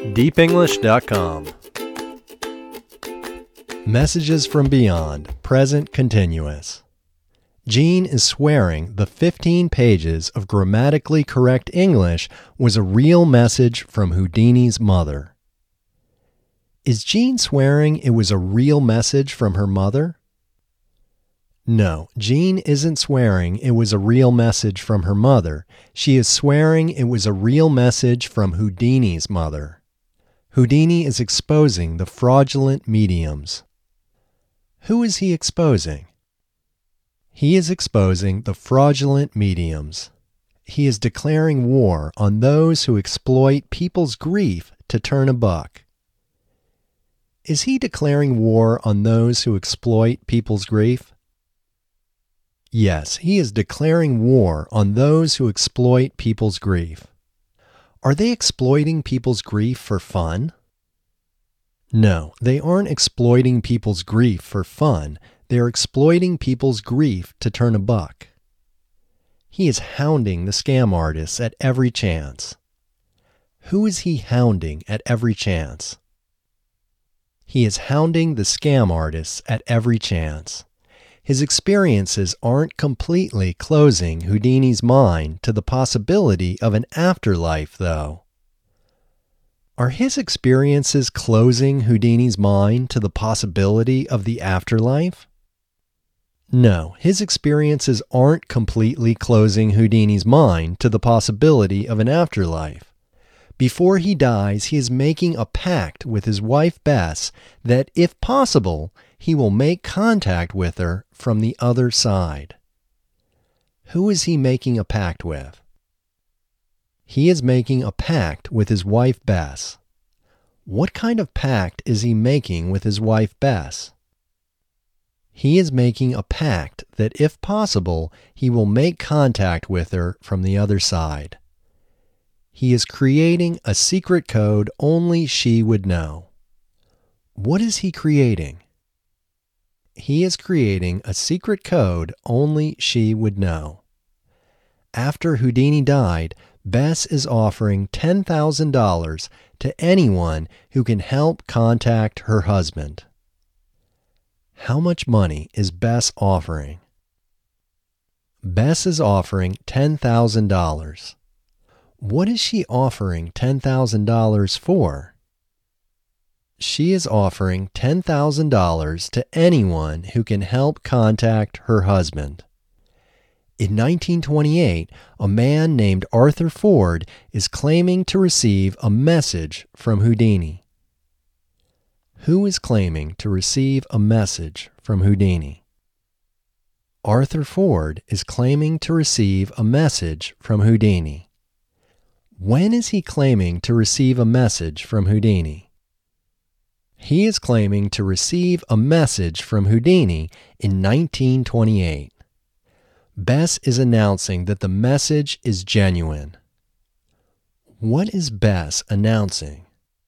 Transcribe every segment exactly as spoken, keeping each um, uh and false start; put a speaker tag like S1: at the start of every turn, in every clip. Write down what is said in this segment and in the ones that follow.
S1: deep english dot com. Messages from Beyond, present continuous. Jean is swearing the fifteen pages of grammatically correct English was a real message from Houdini's mother. Is Jean swearing it was a real message from her mother? No, Jean isn't swearing it was a real message from her mother. She is swearing it was a real message from Houdini's mother. Houdini is exposing the fraudulent mediums. Who is he exposing? He is exposing the fraudulent mediums. He is declaring war on those who exploit people's grief to turn a buck. Is he declaring war on those who exploit people's grief? Yes, he is declaring war on those who exploit people's grief. Are they exploiting people's grief for fun? No, they aren't exploiting people's grief for fun. They're exploiting people's grief to turn a buck. He is hounding the scam artists at every chance. Who is he hounding at every chance? He is hounding the scam artists at every chance. His experiences aren't completely closing Houdini's mind to the possibility of an afterlife, though. Are his experiences closing Houdini's mind to the possibility of the afterlife? No, his experiences aren't completely closing Houdini's mind to the possibility of an afterlife. Before he dies, he is making a pact with his wife Bess that, if possible, he will make contact with her from the other side. Who is he making a pact with? He is making a pact with his wife Bess. What kind of pact is he making with his wife Bess? He is making a pact that, if possible, he will make contact with her from the other side. He is creating a secret code only she would know. What is he creating? He is creating a secret code only she would know. After Houdini died, Bess is offering ten thousand dollars to anyone who can help contact her husband. How much money is Bess offering? Bess is offering ten thousand dollars. What is she offering ten thousand dollars for? She is offering ten thousand dollars to anyone who can help contact her husband. In nineteen twenty-eight, a man named Arthur Ford is claiming to receive a message from Houdini. Who is claiming to receive a message from Houdini? Arthur Ford is claiming to receive a message from Houdini. When is he claiming to receive a message from Houdini? He is claiming to receive a message from Houdini in nineteen twenty-eight. Bess is announcing that the message is genuine. What is Bess announcing?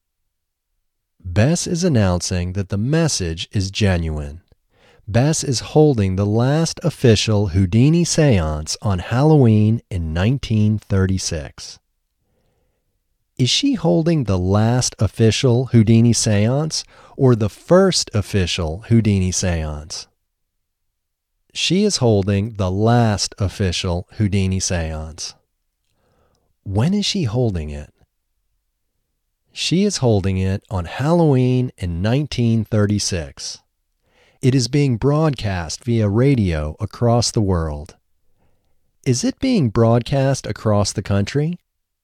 S1: Bess is announcing that the message is genuine. Bess is holding the last official Houdini seance on Halloween in nineteen thirty-six. Is she holding the last official Houdini seance or the first official Houdini seance? She is holding the last official Houdini seance. When is she holding it? She is holding it on Halloween in nineteen thirty-six. It is being broadcast via radio across the world. Is it being broadcast across the country?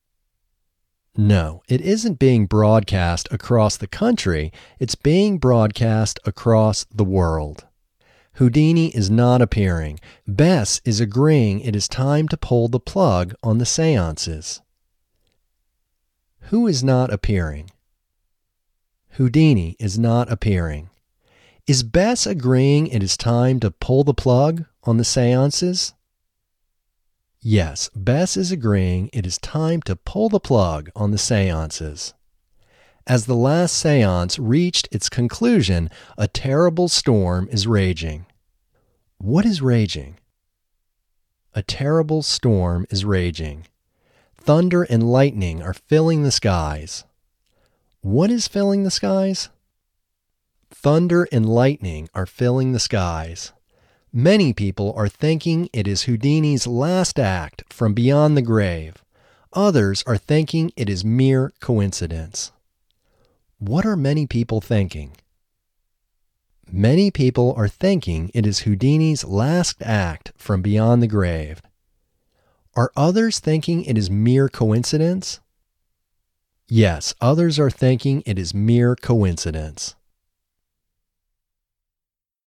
S1: No, it isn't being broadcast across the country. It's being broadcast across the world. Houdini is not appearing. Bess is agreeing it is time to pull the plug on the seances. Who is not appearing? Houdini is not appearing. Is Bess agreeing it is time to pull the plug on the seances? Yes, Bess is agreeing it is time to pull the plug on the seances. As the last seance reached its conclusion, a terrible storm is raging. What is raging? A terrible storm is raging. Thunder and lightning are filling the skies. What is filling the skies? Thunder and lightning are filling the skies. Many people are thinking it is Houdini's last act from beyond the grave. Others are thinking it is mere coincidence. What are many people thinking? Many people are thinking it is Houdini's last act from beyond the grave. Are others thinking it is mere coincidence? Yes, others are thinking it is mere coincidence.